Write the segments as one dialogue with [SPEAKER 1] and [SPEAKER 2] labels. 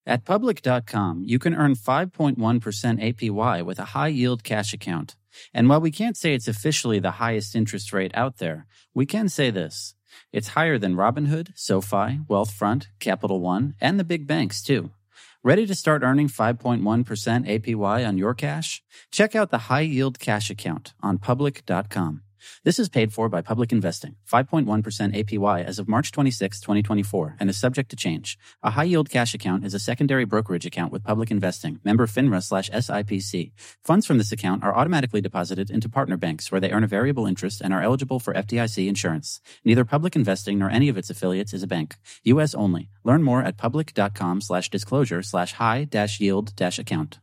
[SPEAKER 1] At Public.com, you can earn 5.1% APY with a high-yield cash account. And while we can't say it's officially the highest interest rate out there, we can say this. It's higher than Robinhood, SoFi, Wealthfront, Capital One, and the big banks, too. Ready to start earning 5.1% APY on your cash? Check out the high-yield cash account on Public.com. This is paid for by Public Investing, 5.1% APY as of March 26, 2024, and is subject to change. A high-yield cash account is a secondary brokerage account with Public Investing, member FINRA/SIPC. Funds from this account are automatically deposited into partner banks where they earn a variable interest and are eligible for FDIC insurance. Neither Public Investing nor any of its affiliates is a bank. U.S. only. Learn more at public.com/disclosure/high-yield-account.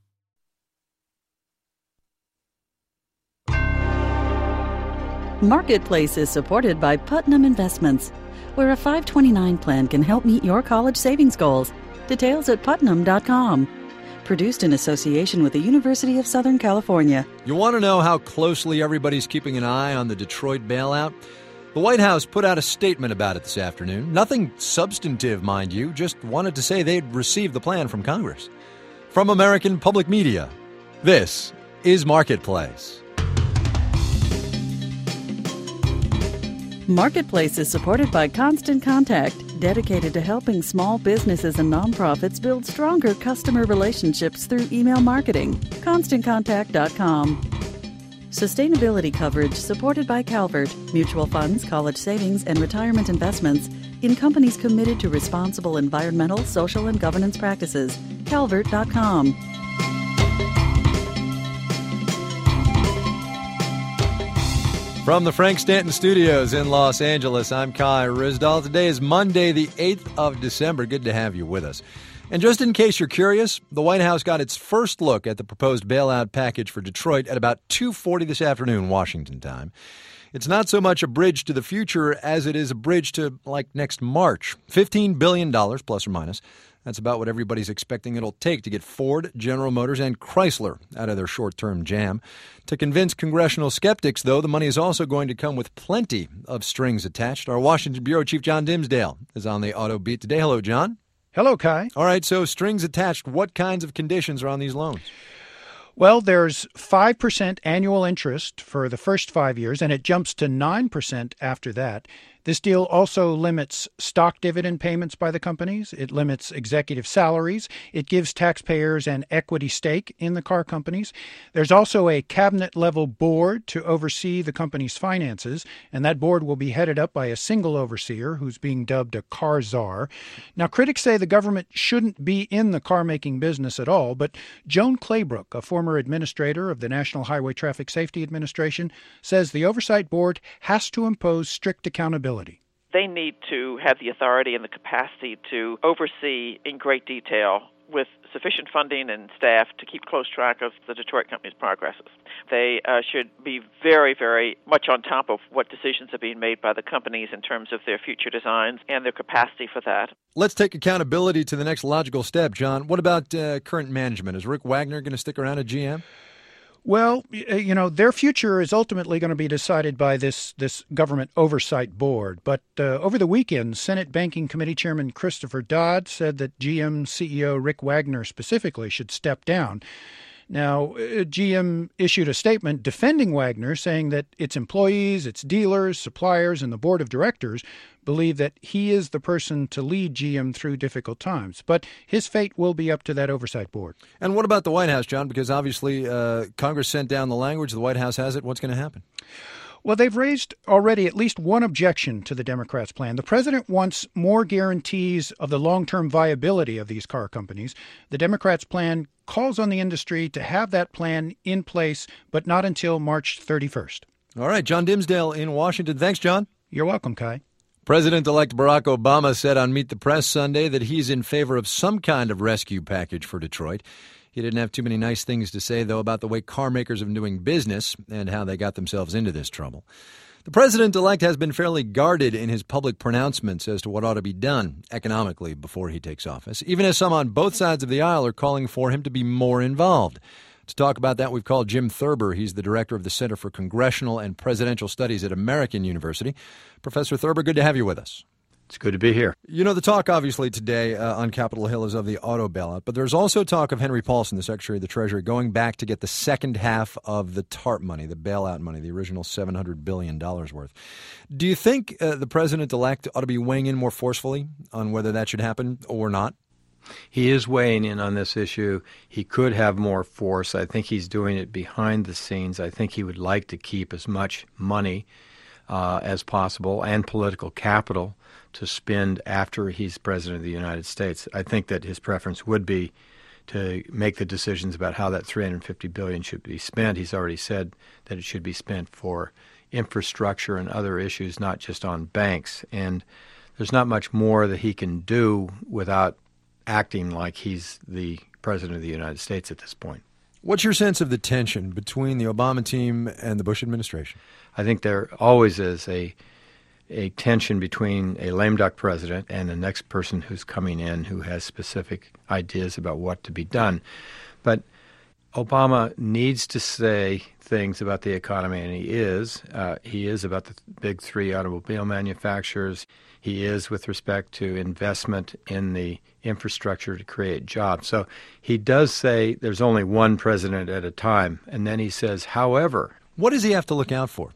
[SPEAKER 2] Marketplace is supported by Putnam Investments, where a 529 plan can help meet your college savings goals. Details at putnam.com. Produced in association with the University of Southern California.
[SPEAKER 3] You want to know how closely everybody's keeping an eye on the Detroit bailout? The White House put out a statement about it this afternoon. Nothing substantive, mind you, just wanted to say they'd received the plan from Congress. From American Public Media, this is Marketplace.
[SPEAKER 2] Marketplace is supported by Constant Contact, dedicated to helping small businesses and nonprofits build stronger customer relationships through email marketing. ConstantContact.com. Sustainability coverage supported by Calvert, mutual funds, college savings, and retirement investments in companies committed to responsible environmental, social, and governance practices. Calvert.com.
[SPEAKER 3] From the Frank Stanton Studios in Los Angeles, I'm Kai Ryssdal. Today is Monday, the 8th of December. Good to have you with us. And just in case you're curious, the White House got its first look at the proposed bailout package for Detroit at about 2:40 this afternoon, Washington time. It's not so much a bridge to the future as it is a bridge to, next March. $15 billion, plus or minus. That's about what everybody's expecting it'll take to get Ford, General Motors, and Chrysler out of their short-term jam. To convince congressional skeptics, though, the money is also going to come with plenty of strings attached. Our Washington Bureau Chief John Dimsdale is on the Auto Beat today. Hello, John.
[SPEAKER 4] Hello, Kai.
[SPEAKER 3] All right, so strings attached. What kinds of conditions are on these loans?
[SPEAKER 4] Well, there's 5% annual interest for the first 5 years, and it jumps to 9% after that. This deal also limits stock dividend payments by the companies. It limits executive salaries. It gives taxpayers an equity stake in the car companies. There's also a cabinet-level board to oversee the company's finances, and that board will be headed up by a single overseer who's being dubbed a car czar. Now, critics say the government shouldn't be in the car-making business at all, but Joan Claybrook, a former administrator of the National Highway Traffic Safety Administration, says the oversight board has to impose strict accountability.
[SPEAKER 5] They need to have the authority and the capacity to oversee in great detail with sufficient funding and staff to keep close track of the Detroit company's progresses. They should be very, very much on top of what decisions are being made by the companies in terms of their future designs and their capacity for that.
[SPEAKER 3] Let's take accountability to the next logical step, John. What about current management? Is Rick Wagner going to stick around at GM?
[SPEAKER 4] Well, their future is ultimately going to be decided by this government oversight board. But over the weekend, Senate Banking Committee Chairman Christopher Dodd said that GM CEO Rick Wagner specifically should step down. Now, GM issued a statement defending Wagner, saying that its employees, its dealers, suppliers, and the board of directors believe that he is the person to lead GM through difficult times. But his fate will be up to that oversight board.
[SPEAKER 3] And what about the White House, John? Because obviously Congress sent down the language. The White House has it. What's going to happen?
[SPEAKER 4] Well, they've raised already at least one objection to the Democrats' plan. The president wants more guarantees of the long-term viability of these car companies. The Democrats' plan calls on the industry to have that plan in place, but not until March 31st.
[SPEAKER 3] All right, John Dimsdale in Washington. Thanks, John.
[SPEAKER 4] You're welcome, Kai.
[SPEAKER 3] President-elect Barack Obama said on Meet the Press Sunday that he's in favor of some kind of rescue package for Detroit. He didn't have too many nice things to say, though, about the way car makers have been doing business and how they got themselves into this trouble. The president-elect has been fairly guarded in his public pronouncements as to what ought to be done economically before he takes office, even as some on both sides of the aisle are calling for him to be more involved. To talk about that, we've called Jim Thurber. He's the director of the Center for Congressional and Presidential Studies at American University. Professor Thurber, good to have you with us.
[SPEAKER 6] It's good to be here.
[SPEAKER 3] You know, the talk obviously today on Capitol Hill is of the auto bailout, but there's also talk of Henry Paulson, the Secretary of the Treasury, going back to get the second half of the TARP money, the bailout money, the original $700 billion worth. Do you think the president-elect ought to be weighing in more forcefully on whether that should happen or not?
[SPEAKER 6] He is weighing in on this issue. He could have more force. I think he's doing it behind the scenes. I think he would like to keep as much money as possible and political capital to spend after he's president of the United States. I think that his preference would be to make the decisions about how that $350 billion should be spent. He's already said that it should be spent for infrastructure and other issues, not just on banks. And there's not much more that he can do without acting like he's the president of the United States at this point.
[SPEAKER 3] What's your sense of the tension between the Obama team and the Bush administration?
[SPEAKER 6] I think there always is a tension between a lame duck president and the next person who's coming in who has specific ideas about what to be done. But Obama needs to say things about the economy, and he is. He is about the big three automobile manufacturers. He is with respect to investment in the infrastructure to create jobs. So he does say there's only one president at a time, and then he says, however.
[SPEAKER 3] What does he have to look out for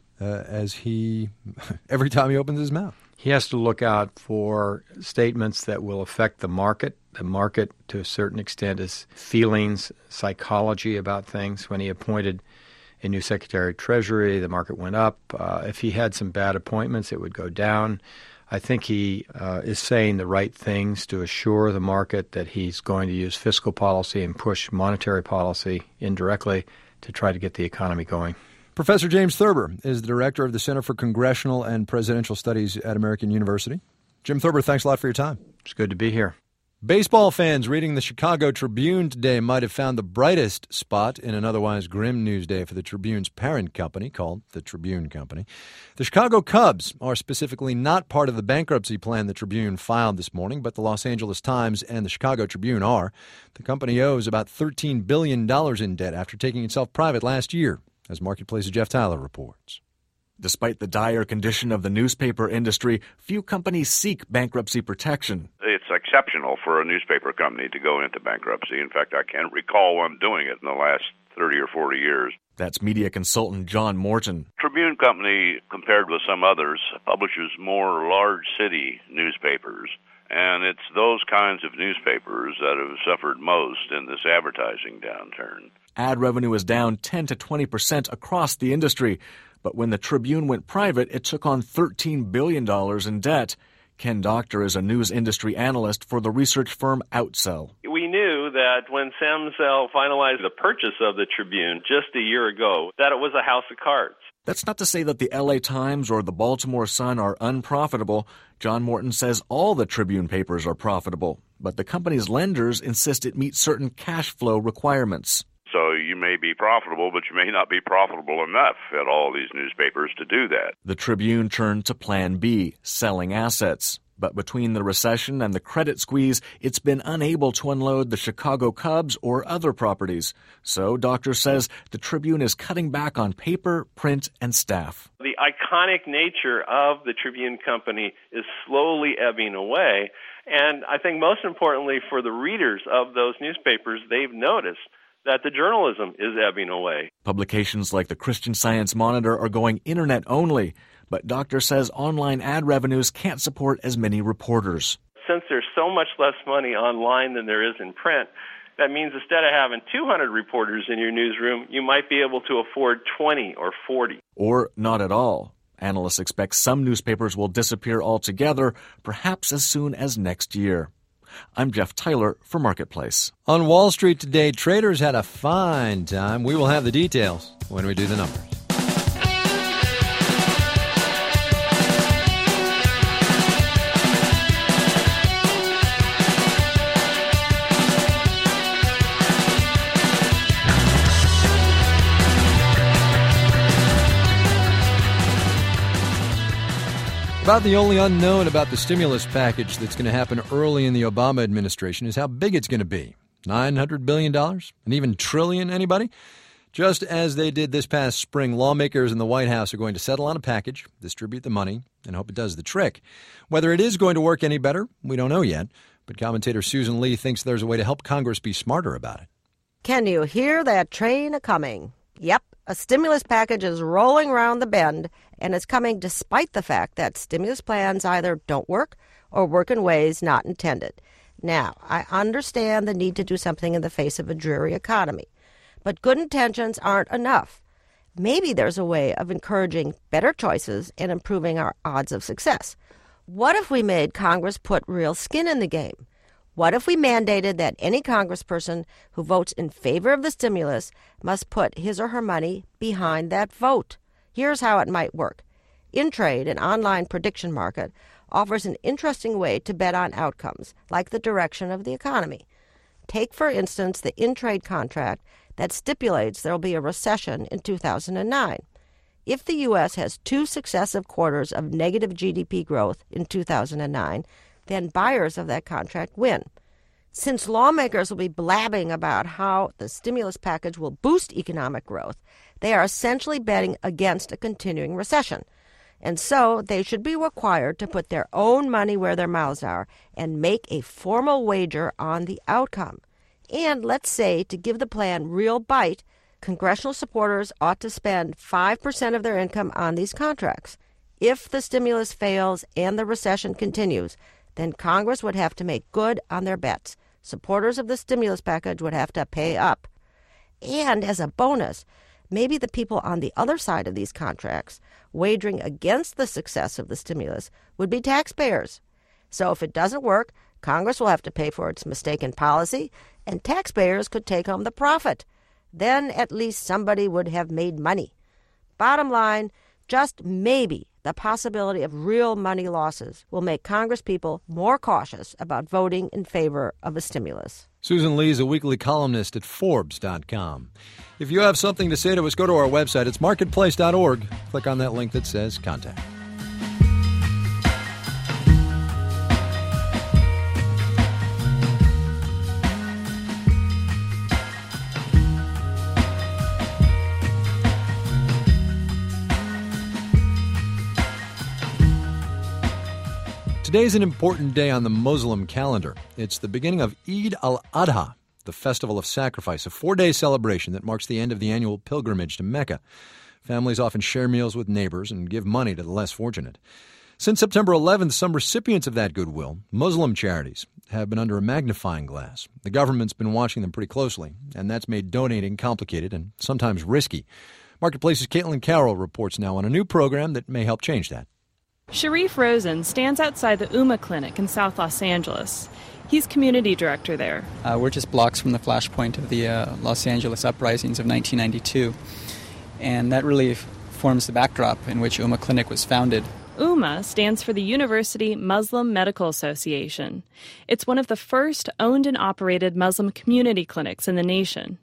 [SPEAKER 3] every time he opens his mouth?
[SPEAKER 6] He has to look out for statements that will affect the market. The market, to a certain extent, is feelings, psychology about things. When he appointed a new Secretary of Treasury, the market went up. If he had some bad appointments, it would go down. I think he is saying the right things to assure the market that he's going to use fiscal policy and push monetary policy indirectly to try to get the economy going.
[SPEAKER 3] Professor James Thurber is the director of the Center for Congressional and Presidential Studies at American University. Jim Thurber, thanks a lot for your time.
[SPEAKER 6] It's good to be here.
[SPEAKER 3] Baseball fans reading the Chicago Tribune today might have found the brightest spot in an otherwise grim news day for the Tribune's parent company, called the Tribune Company. The Chicago Cubs are specifically not part of the bankruptcy plan the Tribune filed this morning, but the Los Angeles Times and the Chicago Tribune are. The company owes about $13 billion in debt after taking itself private last year, as Marketplace's Jeff Tyler reports.
[SPEAKER 7] Despite the dire condition of the newspaper industry, few companies seek bankruptcy protection.
[SPEAKER 8] It's exceptional for a newspaper company to go into bankruptcy. In fact, I can't recall one doing it in the last 30 or 40 years.
[SPEAKER 7] That's media consultant John Morton.
[SPEAKER 8] Tribune Company, compared with some others, publishes more large city newspapers. And it's those kinds of newspapers that have suffered most in this advertising downturn.
[SPEAKER 7] Ad revenue is down 10 to 20% across the industry. But when the Tribune went private, it took on $13 billion in debt. Ken Doctor is a news industry analyst for the research firm Outsell.
[SPEAKER 9] We knew that when Sam Zell finalized the purchase of the Tribune just a year ago, that it was a house of cards.
[SPEAKER 7] That's not to say that the LA Times or the Baltimore Sun are unprofitable. John Morton says all the Tribune papers are profitable, but the company's lenders insist it meet certain cash flow requirements.
[SPEAKER 8] So you may be profitable, but you may not be profitable enough at all these newspapers to do that.
[SPEAKER 7] The Tribune turned to Plan B, selling assets. But between the recession and the credit squeeze, it's been unable to unload the Chicago Cubs or other properties. So Doctor says the Tribune is cutting back on paper, print, and staff.
[SPEAKER 9] The iconic nature of the Tribune Company is slowly ebbing away. And I think most importantly for the readers of those newspapers, they've noticed that the journalism is ebbing away.
[SPEAKER 7] Publications like the Christian Science Monitor are going internet only, but Doctor says online ad revenues can't support as many reporters.
[SPEAKER 9] Since there's so much less money online than there is in print, that means instead of having 200 reporters in your newsroom, you might be able to afford 20 or 40.
[SPEAKER 7] Or not at all. Analysts expect some newspapers will disappear altogether, perhaps as soon as next year. I'm Jeff Tyler for Marketplace.
[SPEAKER 3] On Wall Street today, traders had a fine time. We will have the details when we do the numbers. About the only unknown about the stimulus package that's going to happen early in the Obama administration is how big it's going to be. $900 billion? An even trillion, anybody? Just as they did this past spring, lawmakers in the White House are going to settle on a package, distribute the money, and hope it does the trick. Whether it is going to work any better, we don't know yet, but commentator Susan Lee thinks there's a way to help Congress be smarter about it.
[SPEAKER 10] Can you hear that train a-coming? Yep, a stimulus package is rolling around the bend, and it's coming despite the fact that stimulus plans either don't work or work in ways not intended. Now, I understand the need to do something in the face of a dreary economy, but good intentions aren't enough. Maybe there's a way of encouraging better choices and improving our odds of success. What if we made Congress put real skin in the game? What if we mandated that any congressperson who votes in favor of the stimulus must put his or her money behind that vote? Here's how it might work. InTrade, an online prediction market, offers an interesting way to bet on outcomes, like the direction of the economy. Take, for instance, the InTrade contract that stipulates there will be a recession in 2009. If the U.S. has 2 successive quarters of negative GDP growth in 2009, then buyers of that contract win. Since lawmakers will be blabbing about how the stimulus package will boost economic growth, they are essentially betting against a continuing recession. And so they should be required to put their own money where their mouths are and make a formal wager on the outcome. And let's say, to give the plan real bite, congressional supporters ought to spend 5% of their income on these contracts. If the stimulus fails and the recession continues, then Congress would have to make good on their bets. Supporters of the stimulus package would have to pay up. And as a bonus, maybe the people on the other side of these contracts, wagering against the success of the stimulus, would be taxpayers. So if it doesn't work, Congress will have to pay for its mistaken policy, and taxpayers could take home the profit. Then at least somebody would have made money. Bottom line, just maybe the possibility of real money losses will make Congresspeople more cautious about voting in favor of a stimulus.
[SPEAKER 3] Susan Lee is a weekly columnist at Forbes.com. If you have something to say to us, go to our website. It's marketplace.org. Click on that link that says Contact. Today's an important day on the Muslim calendar. It's the beginning of Eid al-Adha, the festival of sacrifice, a 4-day celebration that marks the end of the annual pilgrimage to Mecca. Families often share meals with neighbors and give money to the less fortunate. Since September 11th, some recipients of that goodwill, Muslim charities, have been under a magnifying glass. The government's been watching them pretty closely, and that's made donating complicated and sometimes risky. Marketplace's Caitlin Carroll reports now on a new program that may help change that.
[SPEAKER 11] Sharif Rosen stands outside the Ummah Clinic in South Los Angeles. He's community director there.
[SPEAKER 12] We're just blocks from the flashpoint of the Los Angeles uprisings of 1992. And that really forms the backdrop in which Ummah Clinic was founded.
[SPEAKER 11] Ummah stands for the University Muslim Medical Association. It's one of the first owned and operated Muslim community clinics in the nation.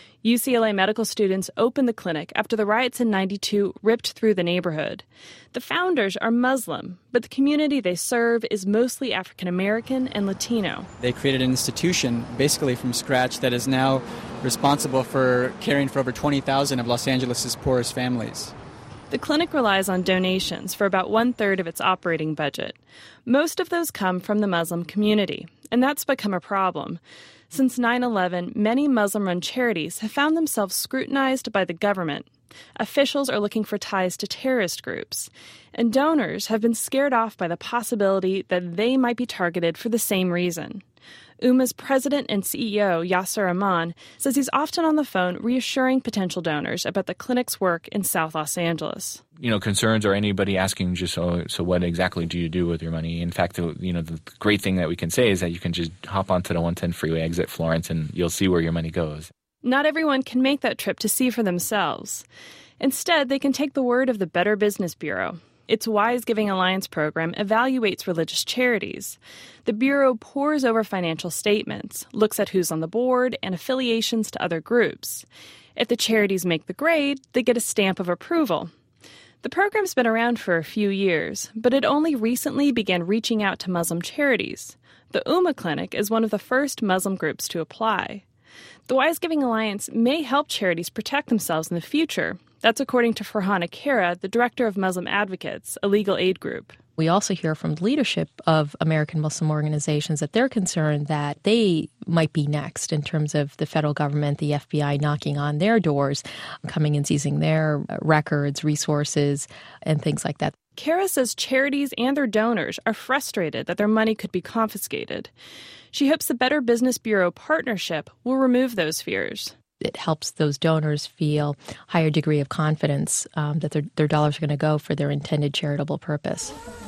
[SPEAKER 11] UCLA medical students opened the clinic after the riots in '92 ripped through the neighborhood. The founders are Muslim, but the community they serve is mostly African American and Latino.
[SPEAKER 12] They created an institution basically from scratch that is now responsible for caring for over 20,000 of Los Angeles' poorest families.
[SPEAKER 11] The clinic relies on donations for about 1/3 of its operating budget. Most of those come from the Muslim community, and that's become a problem. Since 9/11, many Muslim-run charities have found themselves scrutinized by the government. Officials are looking for ties to terrorist groups, and donors have been scared off by the possibility that they might be targeted for the same reason. Ummah's president and CEO, Yasser Aman, says he's often on the phone reassuring potential donors about the clinic's work in South Los Angeles.
[SPEAKER 13] Concerns or anybody asking just, so what exactly do you do with your money? In fact, the great thing that we can say is that you can just hop onto the 110 freeway, exit Florence, and you'll see where your money goes.
[SPEAKER 11] Not everyone can make that trip to see for themselves. Instead, they can take the word of the Better Business Bureau. Its Wise Giving Alliance program evaluates religious charities. The Bureau pores over financial statements, looks at who's on the board, and affiliations to other groups. If the charities make the grade, they get a stamp of approval. The program's been around for a few years, but it only recently began reaching out to Muslim charities. The Ummah Clinic is one of the first Muslim groups to apply. The Wise Giving Alliance may help charities protect themselves in the future. That's according to Farhana Kara, the director of Muslim Advocates, a legal aid group.
[SPEAKER 14] We also hear from the leadership of American Muslim organizations that they're concerned that they might be next in terms of the federal government, the FBI knocking on their doors, coming and seizing their records, resources, and things like that.
[SPEAKER 11] Kara says charities and their donors are frustrated that their money could be confiscated. She hopes the Better Business Bureau partnership will remove those fears.
[SPEAKER 14] It helps those donors feel a higher degree of confidence that their dollars are going to go for their intended charitable purpose.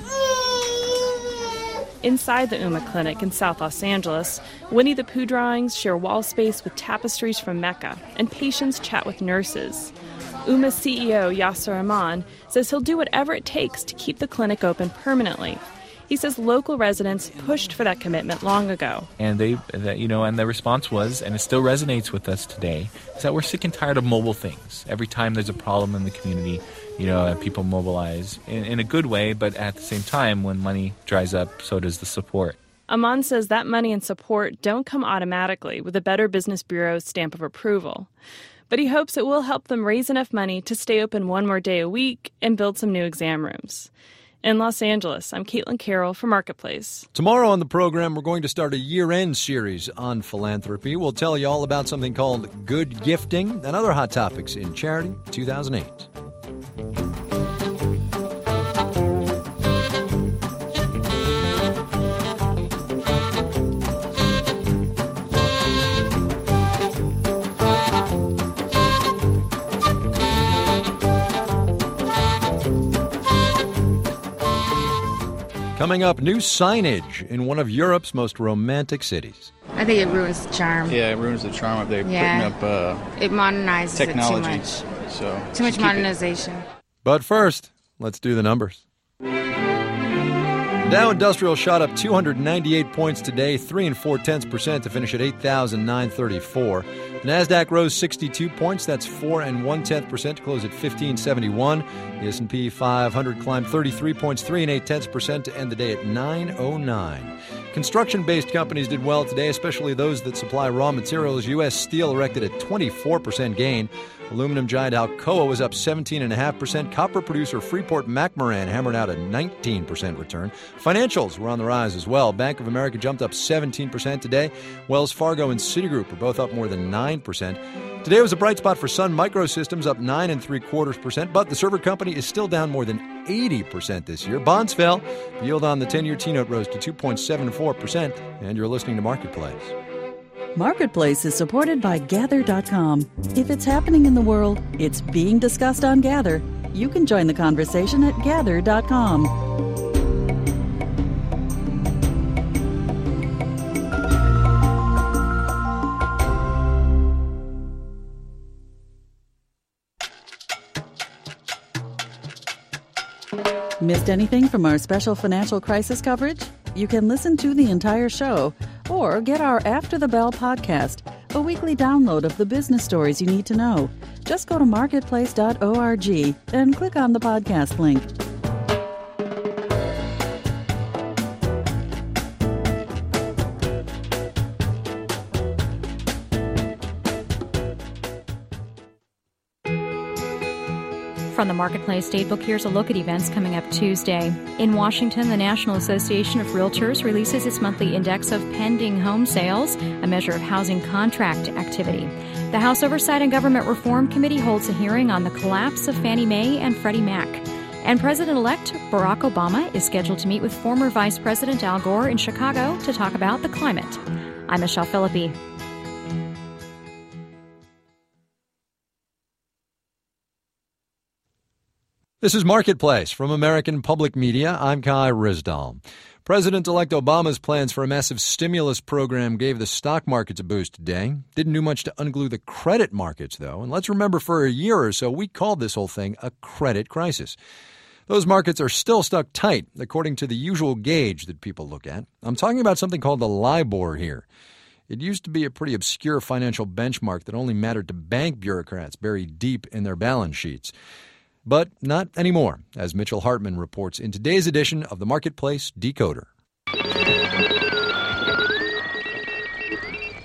[SPEAKER 11] Inside the Ummah Clinic in South Los Angeles, Winnie the Pooh drawings share wall space with tapestries from Mecca, and patients chat with nurses. Ummah's CEO, Yasser Aman, says he'll do whatever it takes to keep the clinic open permanently. He says local residents pushed for that commitment long ago.
[SPEAKER 13] And and the response was, and it still resonates with us today, is that we're sick and tired of mobile things. Every time there's a problem in the community, people mobilize in a good way, but at the same time, when money dries up, so does the support.
[SPEAKER 11] Aman says that money and support don't come automatically with the Better Business Bureau's stamp of approval. But he hopes it will help them raise enough money to stay open one more day a week and build some new exam rooms. In Los Angeles, I'm Caitlin Carroll for Marketplace.
[SPEAKER 3] Tomorrow on the program, we're going to start a year-end series on philanthropy. We'll tell you all about something called good gifting and other hot topics in Charity 2008. Coming up, new signage in one of Europe's most romantic cities.
[SPEAKER 15] I think it ruins the charm.
[SPEAKER 16] Yeah, it ruins the charm if they're putting up
[SPEAKER 15] it modernizes
[SPEAKER 16] technology.
[SPEAKER 15] It too much.
[SPEAKER 16] So
[SPEAKER 15] too much modernization.
[SPEAKER 3] But first, let's do the numbers. Dow Industrial shot up 298 points today, 3 4/10% to finish at 8,934. The Nasdaq rose 62 points, that's 4 1/10% to close at 1571. The S&P 500 climbed 33 points, 3 8/10% to end the day at 909. Construction-based companies did well today, especially those that supply raw materials. U.S. Steel erected a 24% gain. Aluminum giant Alcoa was up 17.5%. Copper producer Freeport-McMoRan hammered out a 19% return. Financials were on the rise as well. Bank of America jumped up 17% today. Wells Fargo and Citigroup were both up more than 9%. Today was a bright spot for Sun Microsystems, up 9 3/4%, but the server company is still down more than 80% this year. Bonds fell. The yield on the 10-year T-note rose to 2.74%, and you're listening to Marketplace.
[SPEAKER 2] Marketplace is supported by Gather.com. If it's happening in the world, it's being discussed on Gather. You can join the conversation at Gather.com. Missed anything from our special financial crisis coverage? You can listen to the entire show or get our After the Bell podcast, a weekly download of the business stories you need to know. Just go to marketplace.org and click on the podcast link.
[SPEAKER 17] From the Marketplace Datebook, here's a look at events coming up Tuesday. In Washington, the National Association of Realtors releases its monthly index of pending home sales, a measure of housing contract activity. The House Oversight and Government Reform Committee holds a hearing on the collapse of Fannie Mae and Freddie Mac. And President-elect Barack Obama is scheduled to meet with former Vice President Al Gore in Chicago to talk about the climate. I'm Michelle Philippi.
[SPEAKER 3] This is Marketplace from American Public Media. I'm Kai Ryssdal. President-elect Obama's plans for a massive stimulus program gave the stock markets a boost today. Didn't do much to unglue the credit markets, though. And let's remember, for a year or so, we called this whole thing a credit crisis. Those markets are still stuck tight, according to the usual gauge that people look at. I'm talking about something called the LIBOR here. It used to be a pretty obscure financial benchmark that only mattered to bank bureaucrats buried deep in their balance sheets. But not anymore, as Mitchell Hartman reports in today's edition of the Marketplace Decoder.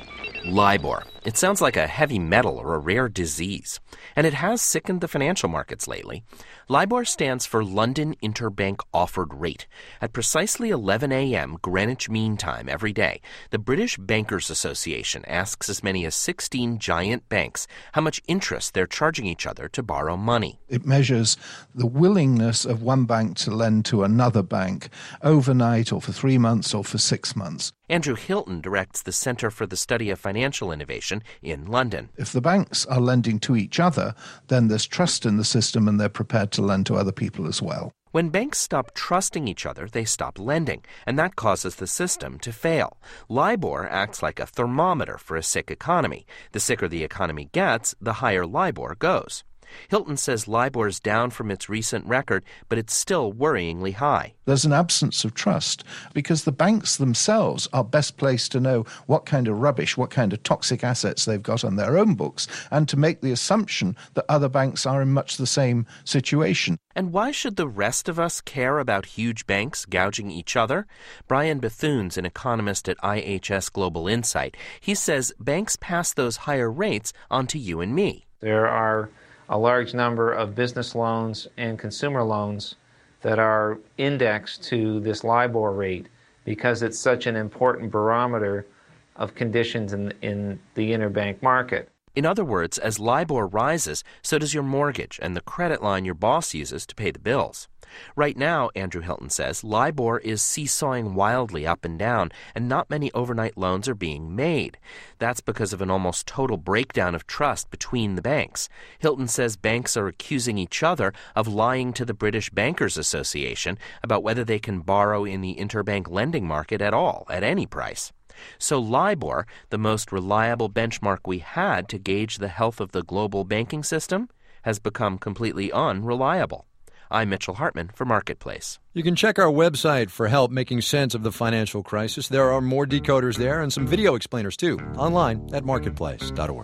[SPEAKER 18] LIBOR. It sounds like a heavy metal or a rare disease, and it has sickened the financial markets lately. LIBOR stands for London Interbank Offered Rate. At precisely 11 a.m. Greenwich Mean Time every day, the British Bankers Association asks as many as 16 giant banks how much interest they're charging each other to borrow money.
[SPEAKER 19] It measures the willingness of one bank to lend to another bank overnight or for 3 months or for 6 months.
[SPEAKER 18] Andrew Hilton directs the Centre for the Study of Financial Innovation in London.
[SPEAKER 19] If the banks are lending to each other, then there's trust in the system and they're prepared to lend to other people as well.
[SPEAKER 18] When banks stop trusting each other, they stop lending, and that causes the system to fail. LIBOR acts like a thermometer for a sick economy. The sicker the economy gets, the higher LIBOR goes. Hilton says LIBOR is down from its recent record, but it's still worryingly high.
[SPEAKER 19] There's an absence of trust because the banks themselves are best placed to know what kind of rubbish, what kind of toxic assets they've got on their own books, and to make the assumption that other banks are in much the same situation.
[SPEAKER 18] And why should the rest of us care about huge banks gouging each other? Brian Bethune's an economist at IHS Global Insight. He says banks pass those higher rates on to you and me.
[SPEAKER 20] There are a large number of business loans and consumer loans that are indexed to this LIBOR rate because it's such an important barometer of conditions in the interbank market.
[SPEAKER 18] In other words, as LIBOR rises, so does your mortgage and the credit line your boss uses to pay the bills. Right now, Andrew Hilton says, LIBOR is seesawing wildly up and down, and not many overnight loans are being made. That's because of an almost total breakdown of trust between the banks. Hilton says banks are accusing each other of lying to the British Bankers Association about whether they can borrow in the interbank lending market at all, at any price. So LIBOR, the most reliable benchmark we had to gauge the health of the global banking system, has become completely unreliable. I'm Mitchell Hartman for Marketplace.
[SPEAKER 3] You can check our website for help making sense of the financial crisis. There are more decoders there and some video explainers, too, online at marketplace.org.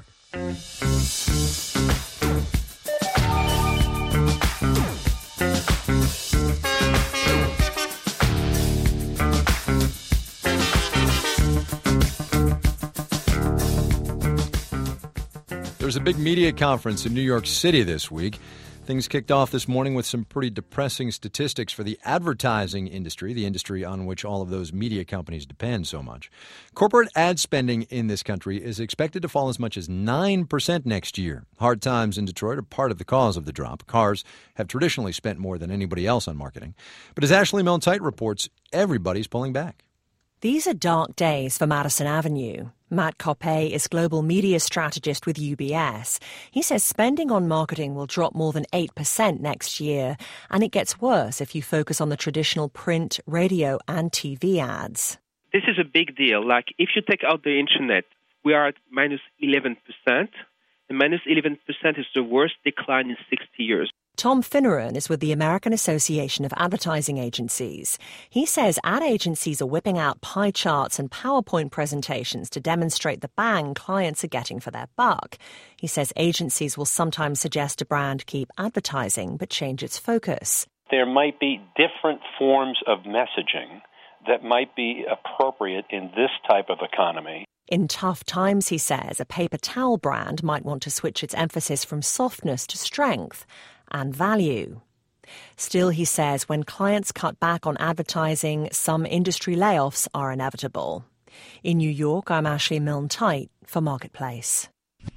[SPEAKER 3] There's a big media conference in New York City this week. Things kicked off this morning with some pretty depressing statistics for the advertising industry, the industry on which all of those media companies depend so much. Corporate ad spending in this country is expected to fall as much as 9% next year. Hard times in Detroit are part of the cause of the drop. Cars have traditionally spent more than anybody else on marketing. But as Ashley Milne-Tite reports, everybody's pulling back.
[SPEAKER 21] These are dark days for Madison Avenue. Matt Coppe is global media strategist with UBS. He says spending on marketing will drop more than 8% next year, and it gets worse if you focus on the traditional print, radio, and TV ads.
[SPEAKER 22] This is a big deal. Like, if you take out the internet, we are at minus 11%, and minus 11% is the worst decline in 60 years.
[SPEAKER 21] Tom Finneran is with the American Association of Advertising Agencies. He says ad agencies are whipping out pie charts and PowerPoint presentations to demonstrate the bang clients are getting for their buck. He says agencies will sometimes suggest a brand keep advertising but change its focus.
[SPEAKER 23] There might be different forms of messaging that might be appropriate in this type of economy.
[SPEAKER 21] In tough times, he says, a paper towel brand might want to switch its emphasis from softness to strength and value. Still, he says, when clients cut back on advertising, some industry layoffs are inevitable. In New York, I'm Ashley Milne-Tite for Marketplace.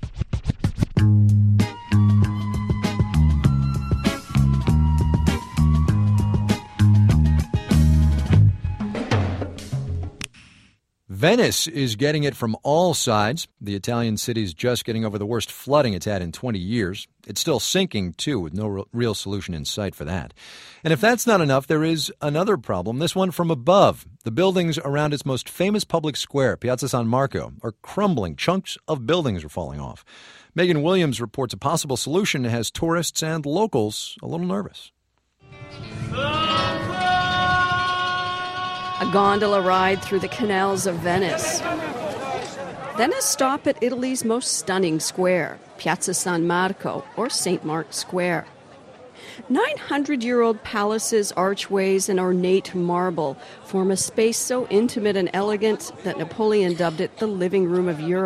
[SPEAKER 3] Venice is getting it from all sides. The Italian city's just getting over the worst flooding it's had in 20 years. It's still sinking, too, with no real solution in sight for that. And if that's not enough, there is another problem, this one from above. The buildings around its most famous public square, Piazza San Marco, are crumbling. Chunks of buildings are falling off. Megan Williams reports a possible solution that has tourists and locals a little nervous.
[SPEAKER 24] A gondola ride through the canals of Venice. Then a stop at Italy's most stunning square, Piazza San Marco, or St. Mark's Square. 900-year-old palaces, archways, and ornate marble form a space so intimate and elegant that Napoleon dubbed it the living room of Europe.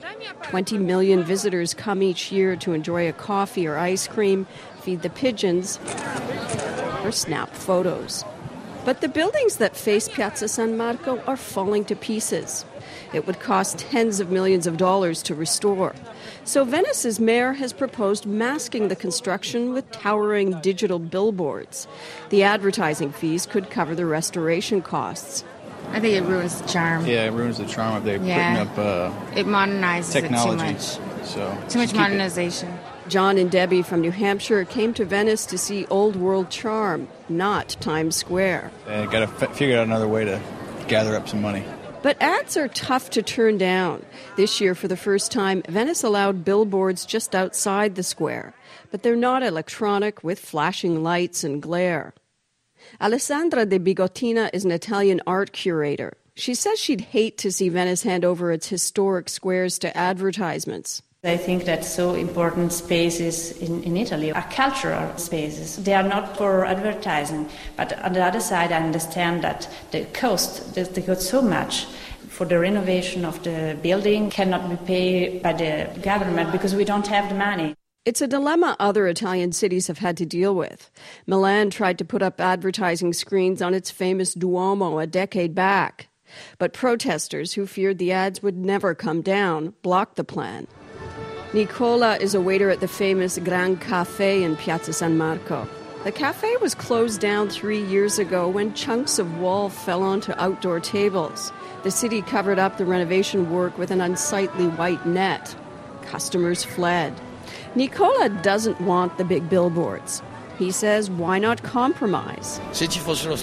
[SPEAKER 24] 20 million visitors come each year to enjoy a coffee or ice cream, feed the pigeons, or snap photos. But the buildings that face Piazza San Marco are falling to pieces. It would cost tens of millions of dollars to restore. So Venice's mayor has proposed masking the construction with towering digital billboards. The advertising fees could cover the restoration costs.
[SPEAKER 15] I think it ruins the charm.
[SPEAKER 16] Yeah, it ruins the charm if they're putting up
[SPEAKER 15] it modernizes
[SPEAKER 16] technology.
[SPEAKER 15] It too much.
[SPEAKER 16] So
[SPEAKER 15] too much modernization.
[SPEAKER 24] John and Debbie from New Hampshire came to Venice to see old world charm, not Times Square.
[SPEAKER 16] They got to figure out another way to gather up some money.
[SPEAKER 24] But ads are tough to turn down. This year, for the first time, Venice allowed billboards just outside the square. But they're not electronic with flashing lights and glare. Alessandra De Bigottina is an Italian art curator. She says she'd hate to see Venice hand over its historic squares to advertisements.
[SPEAKER 1] I think that so important spaces in Italy are cultural spaces. They are not for advertising. But on the other side, I understand that they cost so much for the renovation of the building cannot be paid by the government because we don't have the money.
[SPEAKER 24] It's a dilemma other Italian cities have had to deal with. Milan tried to put up advertising screens on its famous Duomo a decade back. But protesters who feared the ads would never come down blocked the plan. Nicola is a waiter at the famous Gran Cafe in Piazza San Marco. The cafe was closed down 3 years ago when chunks of wall fell onto outdoor tables. The city covered up the renovation work with an unsightly white net. Customers fled. Nicola doesn't want the big billboards. He says, why not compromise?
[SPEAKER 4] Paint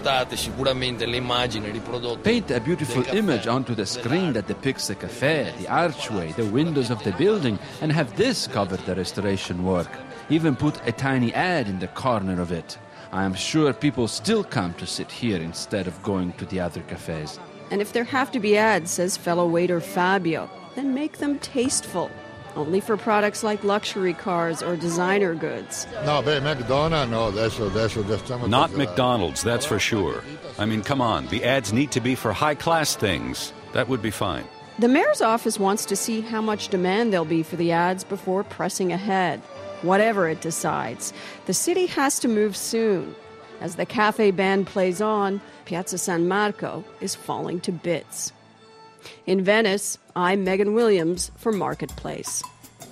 [SPEAKER 4] a beautiful image onto the screen that depicts the cafe, the archway, the windows of the building, and have this cover the restoration work. Even put a tiny ad in the corner of it. I am sure people still come to sit here instead of going to the other cafes.
[SPEAKER 24] And if there have to be ads, says fellow waiter Fabio, then make them tasteful. Only for products like luxury cars or designer goods.
[SPEAKER 5] Not McDonald's, that's for sure. I mean, come on, the ads need to be for high-class things. That would be fine.
[SPEAKER 24] The mayor's office wants to see how much demand there'll be for the ads before pressing ahead. Whatever it decides, the city has to move soon. As the cafe band plays on, Piazza San Marco is falling to bits. In Venice, I'm Megan Williams for Marketplace.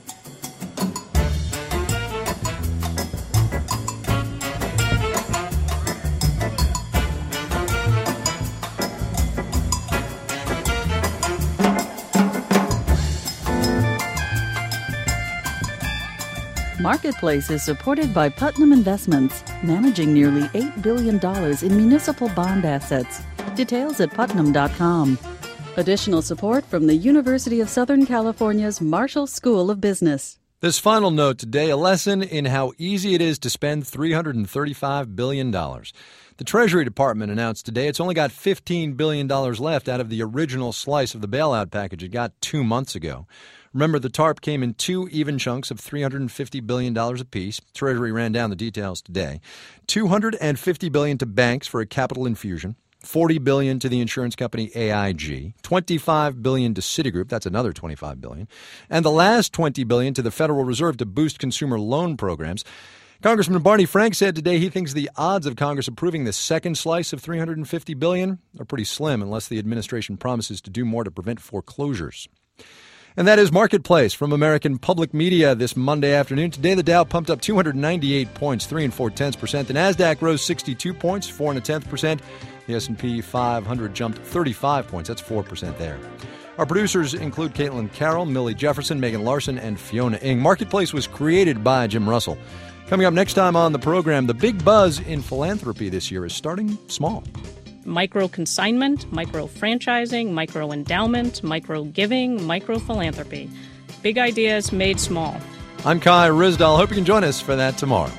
[SPEAKER 2] Marketplace is supported by Putnam Investments, managing nearly $8 billion in municipal bond assets. Details at putnam.com. Additional support from the University of Southern California's Marshall School of Business.
[SPEAKER 3] This final note today, a lesson in how easy it is to spend $335 billion. The Treasury Department announced today it's only got $15 billion left out of the original slice of the bailout package it got 2 months ago. Remember, the TARP came in 2 even chunks of $350 billion apiece. Treasury ran down the details today. $250 billion to banks for a capital infusion. $40 billion to the insurance company AIG, $25 billion to Citigroup, that's another $25 billion, and the last $20 billion to the Federal Reserve to boost consumer loan programs. Congressman Barney Frank said today he thinks the odds of Congress approving the second slice of $350 billion are pretty slim unless the administration promises to do more to prevent foreclosures. And that is Marketplace from American Public Media this Monday afternoon. Today, the Dow pumped up 298 points, 3 4/10%. The Nasdaq rose 62 points, 4 1/10%. The S&P 500 jumped 35 points. That's 4% there. Our producers include Caitlin Carroll, Millie Jefferson, Megan Larson, and Fiona Ng. Marketplace was created by Jim Russell. Coming up next time on the program, the big buzz in philanthropy this year is starting small.
[SPEAKER 6] Micro-consignment, micro-franchising, micro-endowment, micro-giving, micro-philanthropy. Big ideas made small.
[SPEAKER 3] I'm Kai Ryssdal. Hope you can join us for that tomorrow.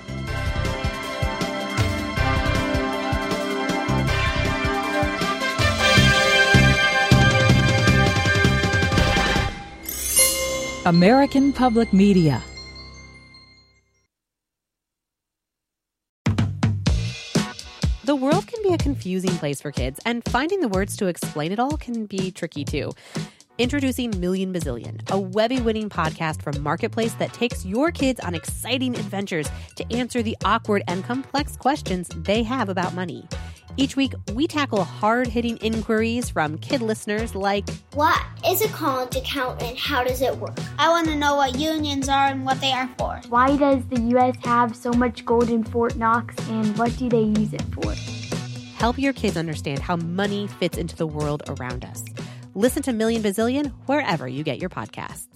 [SPEAKER 25] American Public Media.
[SPEAKER 26] The world can be a confusing place for kids, and finding the words to explain it all can be tricky too.
[SPEAKER 7] Introducing Million Bazillion, a Webby-winning podcast from Marketplace that takes your kids on exciting adventures to answer the awkward and complex questions they have about money. Each week, we tackle hard-hitting inquiries from kid listeners like,
[SPEAKER 8] what is a college account and how does it work? I want to know what unions are and what they are for.
[SPEAKER 9] Why does the U.S. have so much gold in Fort Knox and what do they use it for?
[SPEAKER 7] Help your kids understand how money fits into the world around us. Listen to Million Bazillion wherever you get your podcasts.